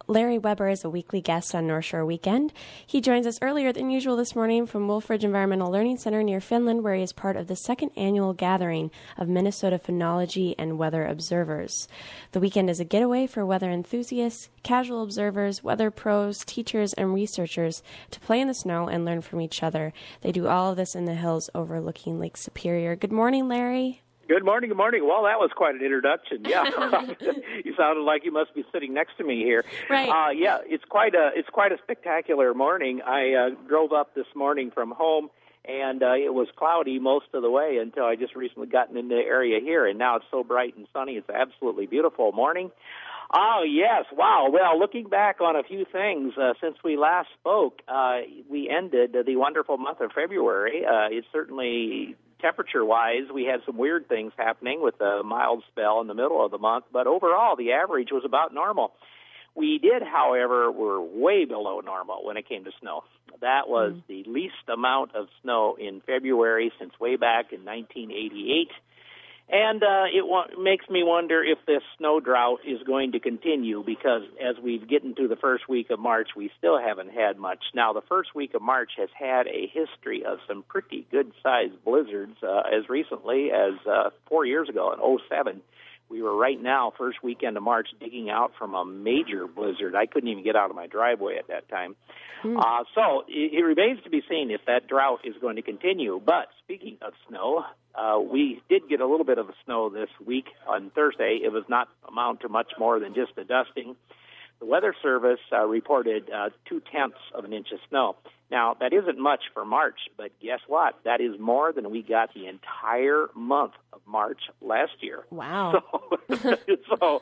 Larry Weber is a weekly guest on North Shore Weekend. He joins us earlier than usual this morning from Wolfridge Environmental Learning Center near Finland, where he is part of the second annual gathering of Minnesota phenology and weather observers. The weekend is a getaway for weather enthusiasts, casual observers, weather pros, teachers, and researchers to play in the snow and learn from each other. They do all of this in the hills overlooking Lake Superior. Good morning, Larry. Good morning, good morning. Well, that was quite an introduction. Yeah, you sounded like you must be sitting next to me here. Right. Yeah, it's quite a spectacular morning. I drove up this morning from home, and it was cloudy most of the way until I just recently gotten in the area here, and now it's so bright and sunny. It's an absolutely beautiful morning. Oh, yes. Wow. Well, looking back on a few things since we last spoke, we ended the wonderful month of February. It's certainly, temperature-wise, we had some weird things happening with a mild spell in the middle of the month, but overall, the average was about normal. We did, however, were way below normal when it came to snow. That was the least amount of snow in February since way back in 1988. And it makes me wonder if this snow drought is going to continue, because as we get into the first week of March, we still haven't had much. Now, the first week of March has had a history of some pretty good-sized blizzards as recently as 4 years ago in '07. We were right now, first weekend of March, digging out from a major blizzard. I couldn't even get out of my driveway at that time. So it remains to be seen if that drought is going to continue. But speaking of snow, we did get a little bit of snow this week on Thursday. It was not amount to much more than just a dusting. The Weather Service reported 0.2 of an inch of snow. Now, that isn't much for March, but guess what? That is more than we got the entire month of March last year. Wow. So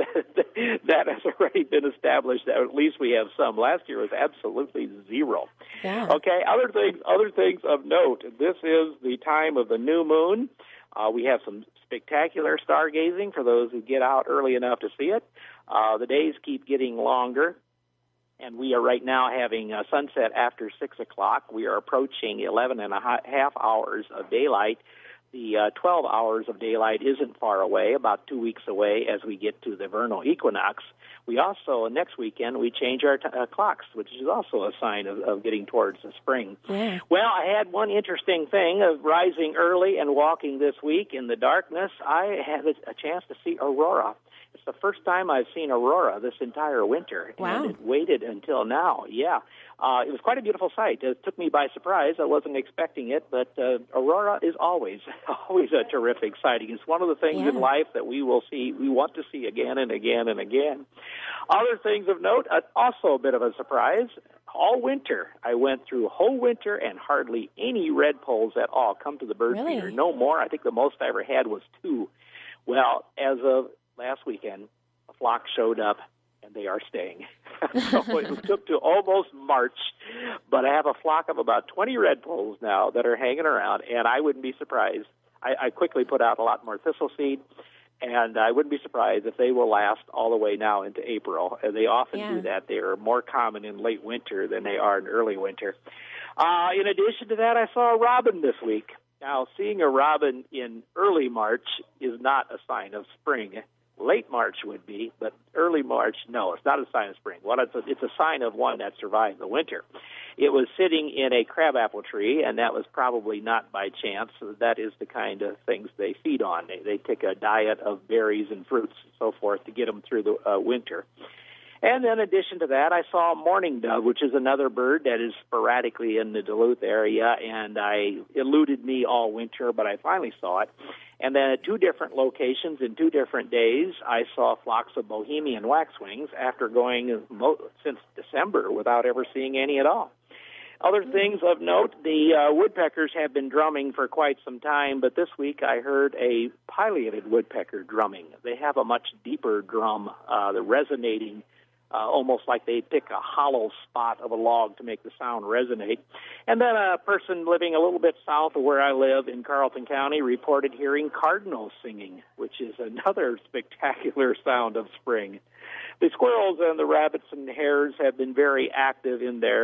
that has already been established that at least we have some. Last year was absolutely zero. Yeah. Okay, other things of note. This is the time of the new moon. We have some spectacular stargazing for those who get out early enough to see it. The days keep getting longer, and we are right now having sunset after 6 o'clock. We are approaching 11 and a half hours of daylight. The 12 hours of daylight isn't far away, about 2 weeks away as we get to the vernal equinox. We also, next weekend, we change our clocks, which is also a sign of getting towards the spring. Yeah. Well, I had one interesting thing of rising early and walking this week in the darkness. I had a chance to see aurora. It's the first time I've seen aurora this entire winter. Wow. And it waited until now. Yeah. It was quite a beautiful sight. It took me by surprise. I wasn't expecting it, but aurora is always a terrific sighting. It's one of the things in life that we want to see again and again and again. Other things of note, also a bit of a surprise. All winter, I went through whole winter and hardly any redpolls at all come to the bird feeder. No more. I think the most I ever had was 2. Well, as of last weekend, a flock showed up, and they are staying. So it took to almost March, but I have a flock of about 20 redpolls now that are hanging around, and I wouldn't be surprised. I quickly put out a lot more thistle seed, and I wouldn't be surprised if they will last all the way now into April. And they often do that. They are more common in late winter than they are in early winter. In addition to that, I saw a robin this week. Now, seeing a robin in early March is not a sign of spring. Late March would be, but early March, no, it's not a sign of spring. It's a sign of one that survived the winter. It was sitting in a crabapple tree, and that was probably not by chance. So that is the kind of things they feed on. They take a diet of berries and fruits and so forth to get them through the winter. And then in addition to that, I saw a mourning dove, which is another bird that is sporadically in the Duluth area, and it eluded me all winter, but I finally saw it. And then at 2 different locations in 2 different days, I saw flocks of Bohemian waxwings after going since December without ever seeing any at all. Other things of note, the woodpeckers have been drumming for quite some time, but this week I heard a pileated woodpecker drumming. They have a much deeper drum, the resonating, almost like they pick a hollow spot of a log to make the sound resonate. And then a person living a little bit south of where I live in Carlton County reported hearing cardinals singing, which is another spectacular sound of spring. The squirrels and the rabbits and hares have been very active in their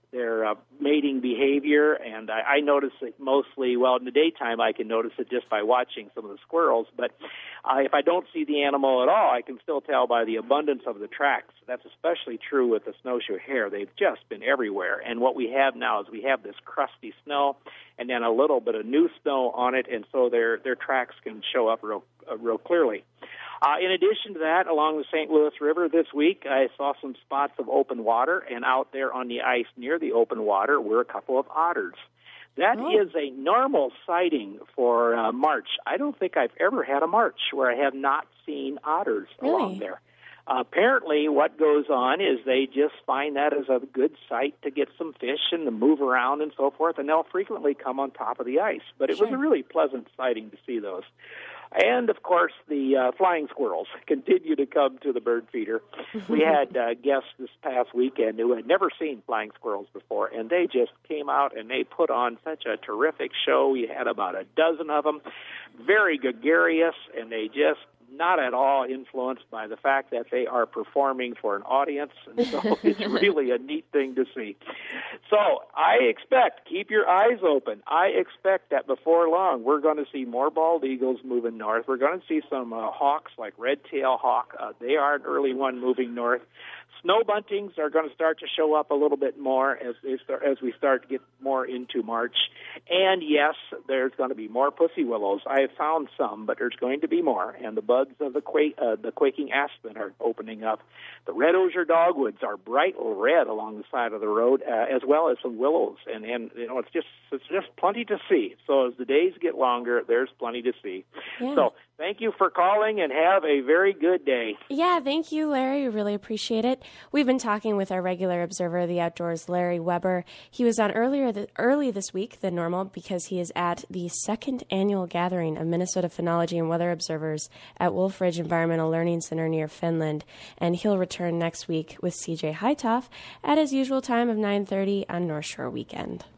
their mating behavior, and I notice it mostly, well, in the daytime I can notice it just by watching some of the squirrels, but if I don't see the animal at all, I can still tell by the abundance of the tracks. That's especially true with the snowshoe hare. They've just been everywhere, and what we have now is we have this crusty snow and then a little bit of new snow on it, and so their tracks can show up real clearly. In addition to that, along the St. Louis River this week, I saw some spots of open water, and out there on the ice near the open water were a couple of otters. That is a normal sighting for March. I don't think I've ever had a March where I have not seen otters along there. Apparently, what goes on is they just find that as a good site to get some fish and to move around and so forth, and they'll frequently come on top of the ice. But it was a really pleasant sighting to see those. And, of course, the flying squirrels continue to come to the bird feeder. We had guests this past weekend who had never seen flying squirrels before, and they just came out and they put on such a terrific show. We had about a dozen of them, very gregarious, and they just not at all influenced by the fact that they are performing for an audience, and so it's really a neat thing to see. So I expect, keep your eyes open, I expect that before long we're going to see more bald eagles moving north. We're going to see some hawks like red-tail hawk. They are an early one moving north. Snow buntings are going to start to show up a little bit more as we start to get more into March. And, yes, there's going to be more pussy willows. I have found some, but there's going to be more. And the buds of the quaking aspen are opening up. The red osier dogwoods are bright red along the side of the road, as well as some willows. And you know, it's just plenty to see. So as the days get longer, there's plenty to see. Yeah. So thank you for calling, and have a very good day. Yeah, thank you, Larry. We really appreciate it. We've been talking with our regular observer of the outdoors, Larry Weber. He was on early this week than normal because he is at the second annual gathering of Minnesota Phenology and Weather Observers at Wolf Ridge Environmental Learning Center near Finland, and he'll return next week with CJ Hightoff at his usual time of 9:30 on North Shore Weekend.